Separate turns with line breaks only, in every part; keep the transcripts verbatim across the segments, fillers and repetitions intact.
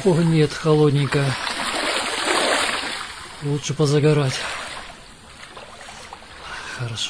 О, нет, холодненько. Лучше позагорать. Хорошо.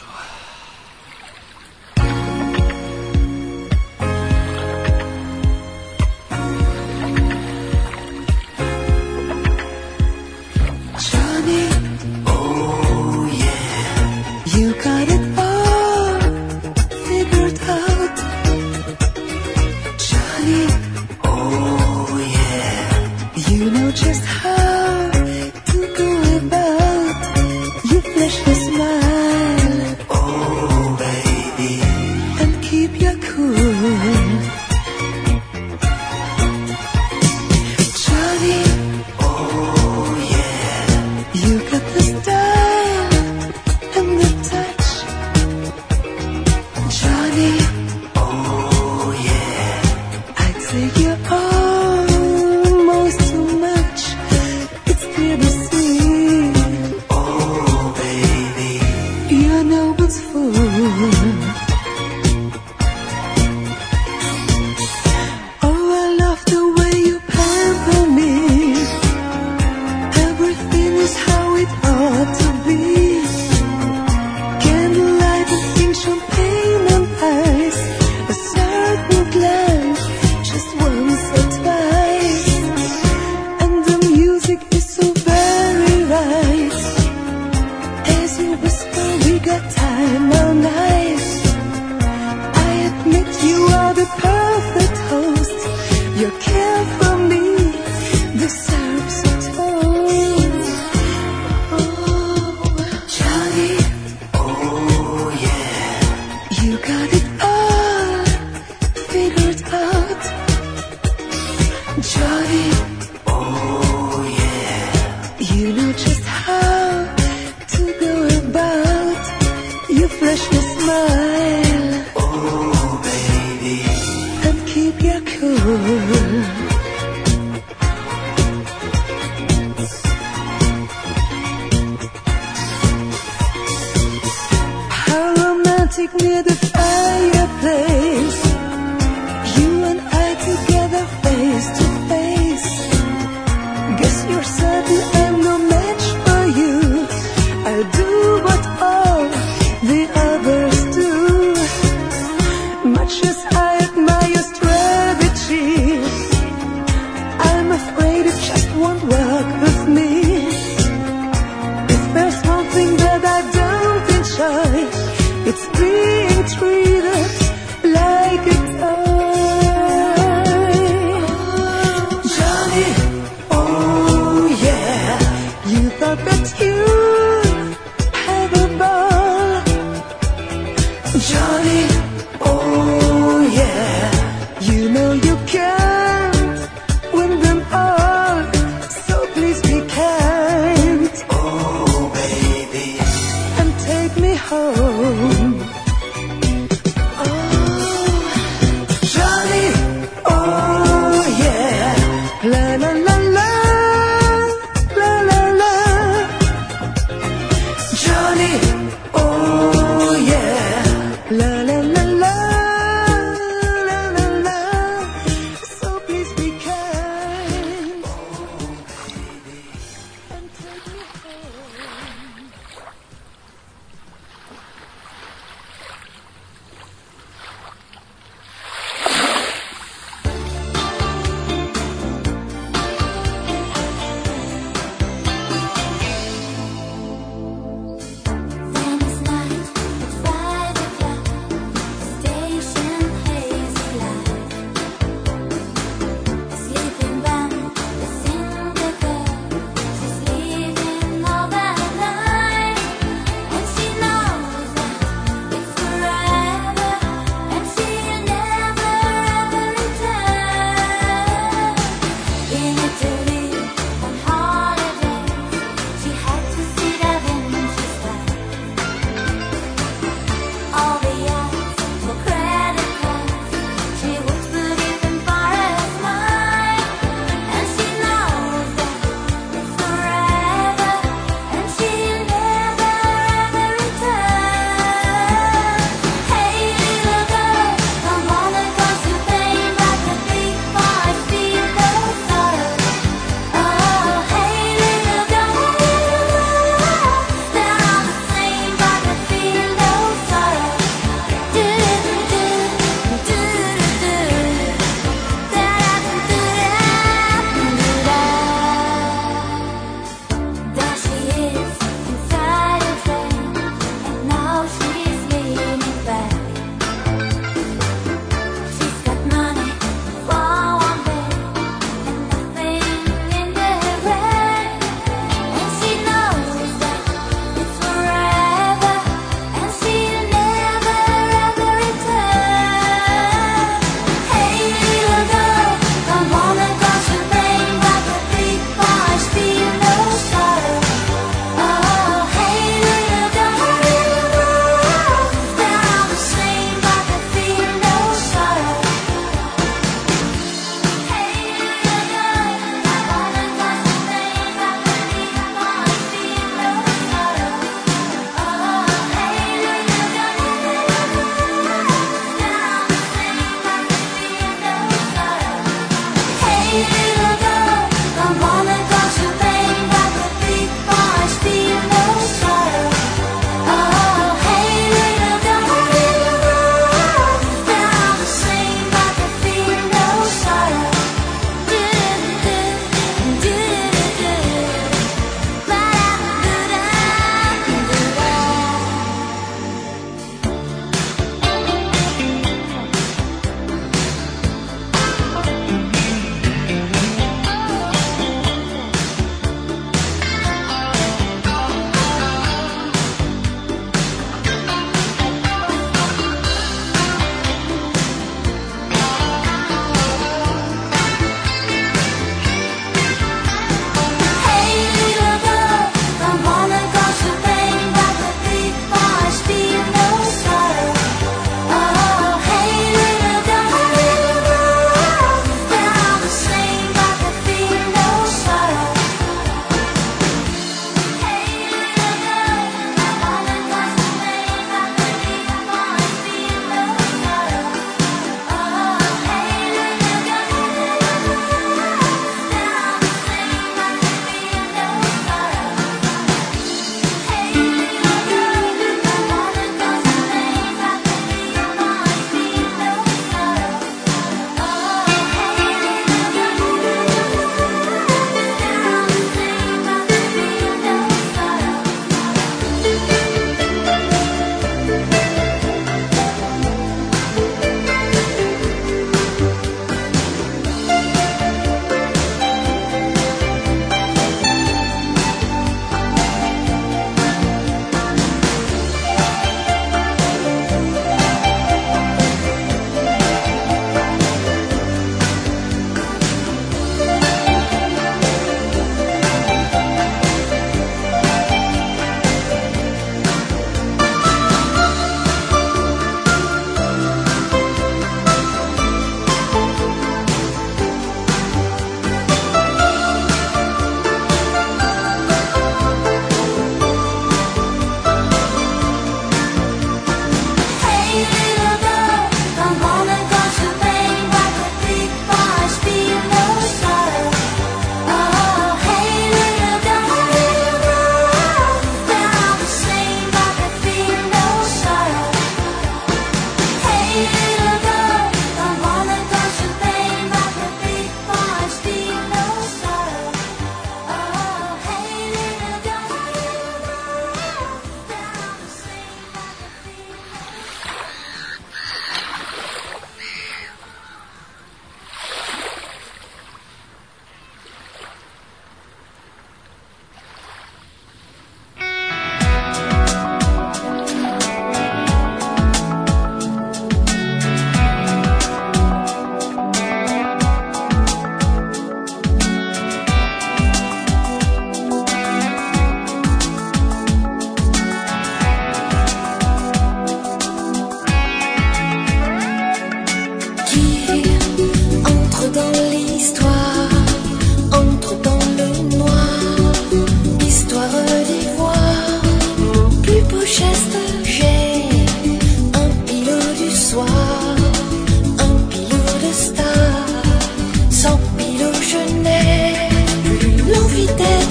Near the fireplace, you and I together face to face. Guess you're certain I'm no match for you. I'll do what all the others do. Much as I admire your strategy, I'm afraid it just won't work with me. If there's one thing that I don't enjoy, it's being true.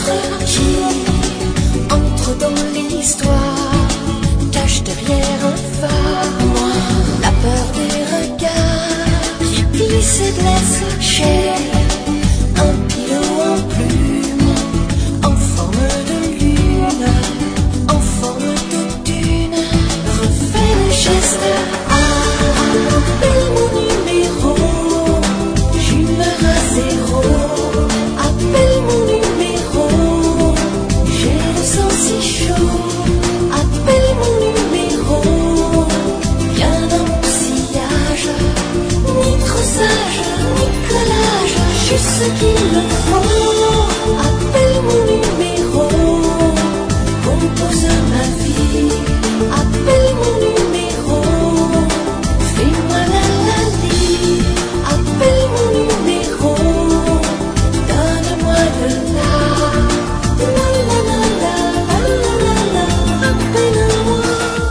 entre qui entre dans l'histoire, cache derrière un phare, moi, la peur des regards qui glissent et blessent chair, un pilot en plume, en forme de lune, en forme de dune, refait le geste. Appelle mon numéro, j'humeur à zéro. Appelle mon numéro, j'ai le sang si chaud. Appelle mon numéro, viens dans mon sillage. Ni trop sage, ni collage, juste ce qu'il me faut. Appelle mon numéro, compose ma vie. Appelle mon numéro, fais-moi la la vie. Appelle mon numéro, donne-moi de la la la la la la la la. Appelle-moi.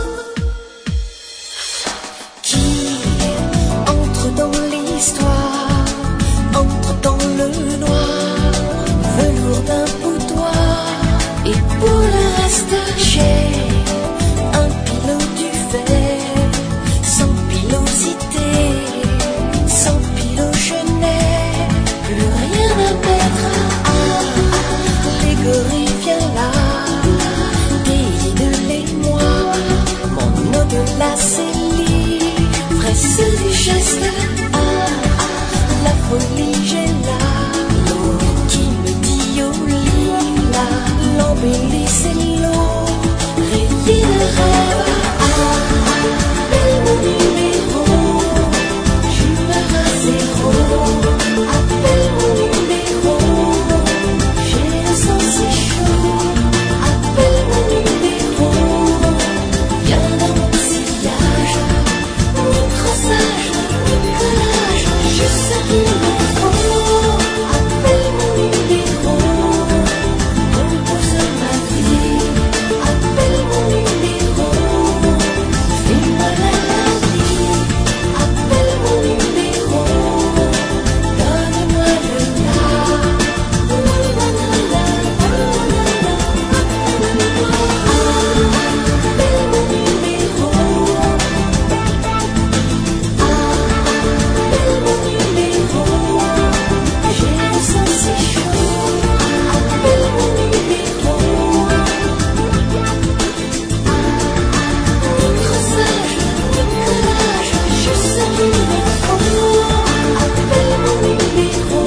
Qui entre dans l'histoire, entre dans le noir, velours d'un boudoir, et pour le reste j'ai un pilot du fer, sans pilosité, sans pilot je n'ai plus rien à mettre. Allégorie viens là, guide-les-moi, mon au-delà c'est l'ivresse du geste. La folie j'ai là, l'eau qui me dit au lit là, l'embellie c'est l'eau, rayée de rêve. Appelle mon numéro, j'humeur à zéro. Appelle mon numéro, j'ai le sang si chaud. Appelle mon numéro, viens dans mon sillage. Ni trop sage, ni collage, juste ce qu'il me faut. Appelle mon numéro, compose ma vie. Appelle mon numéro, fais-moi la la vie. Appelle mon numéro, donne-moi de la la la la la la la. Appelle mon numéro, appelle mon numéro, j'ai le sang si chaud. Appelle mon numéro, ni trop sage, ni collage, juste ce qu'il me faut. Appelle mon numéro,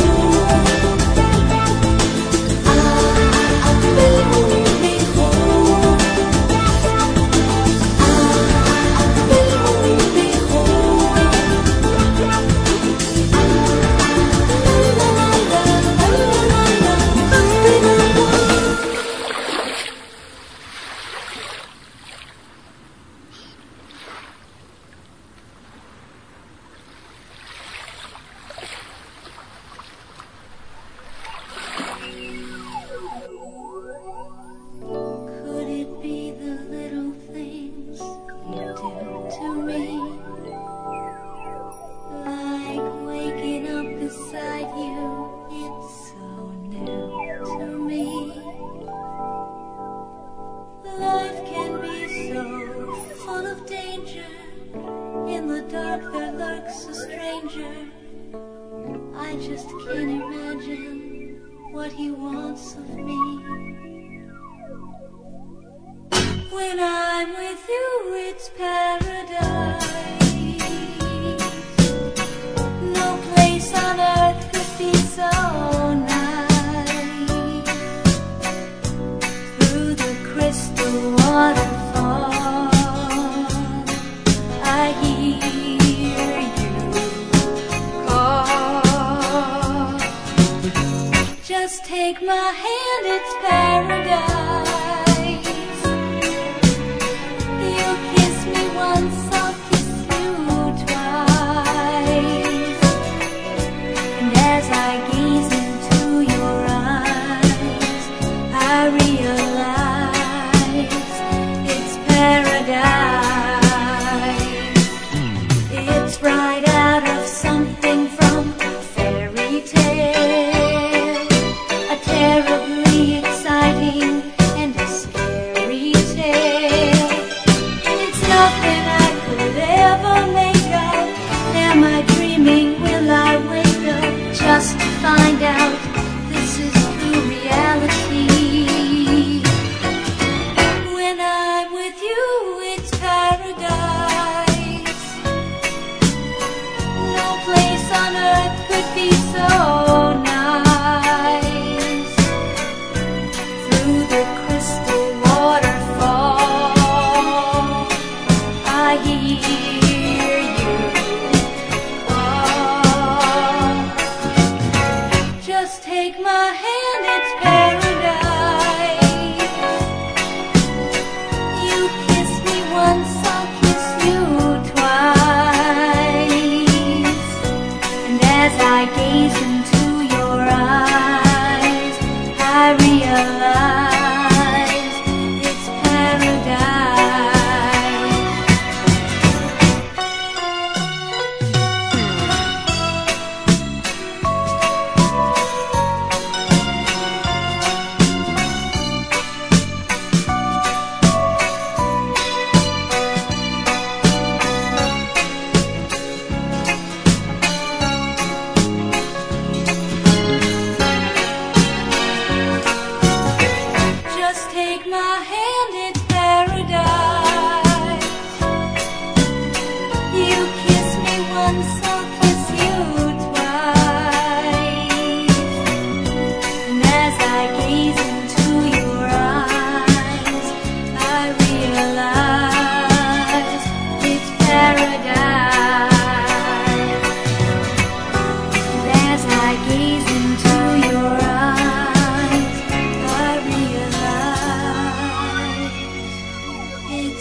appelle mon numéro, appelle mon numéro. Could it be the little things you do to me? Like waking up beside you, it's so new to me. Life can be so full of danger. In the dark there lurks a stranger. I just can't imagine what he wants of me. When I'm with you, it's paradise. No place on earth could be so nice. Through the crystal waterfall, I hear you call. Just take my hand, it's paradise. You kiss me once, I'll kiss you twice. And as I gaze into your eyes, I realize it's paradise. It's right out of something from a fairy tale, a terribly exciting realize it's paradise. Just take my hand, it's paradise. You kiss me once, I'll kiss you twice. And as I gaze into your eyes, I realize it's paradise. And as I gaze into your eyes, I realize it's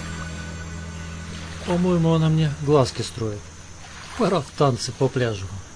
По-моему, она мне глазки строит. Пора в танцы по пляжу.